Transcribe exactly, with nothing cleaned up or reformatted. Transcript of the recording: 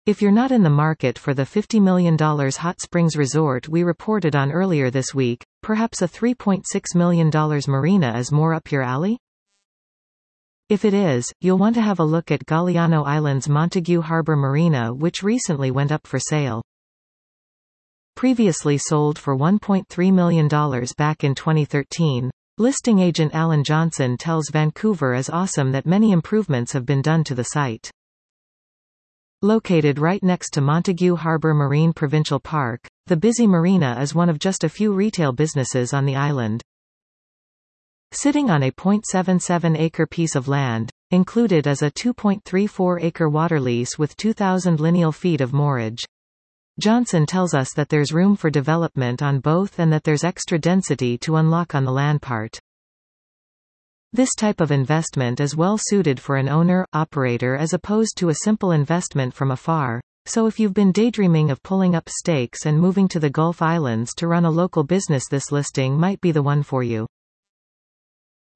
If you're not in the market for the fifty million dollar hot springs resort we reported on earlier this week, perhaps a three point six million dollar marina is more up your alley? If it is, you'll want to have a look at Galiano Island's Montague Harbor Marina, which recently went up for sale. Previously sold for one point three million dollars back in twenty thirteen, listing agent Alan Johnson tells Vancouver is awesome that many improvements have been done to the site. Located right next to Montague Harbor Marine Provincial Park, the busy marina is one of just a few retail businesses on the island. Sitting on a zero point seven seven acre piece of land, included is a two point three four acre water lease with two thousand lineal feet of moorage. Johnson tells us that there's room for development on both and that there's extra density to unlock on the land part. This type of investment is well suited for an owner-operator as opposed to a simple investment from afar, so if you've been daydreaming of pulling up stakes and moving to the Gulf Islands to run a local business, this listing might be the one for you.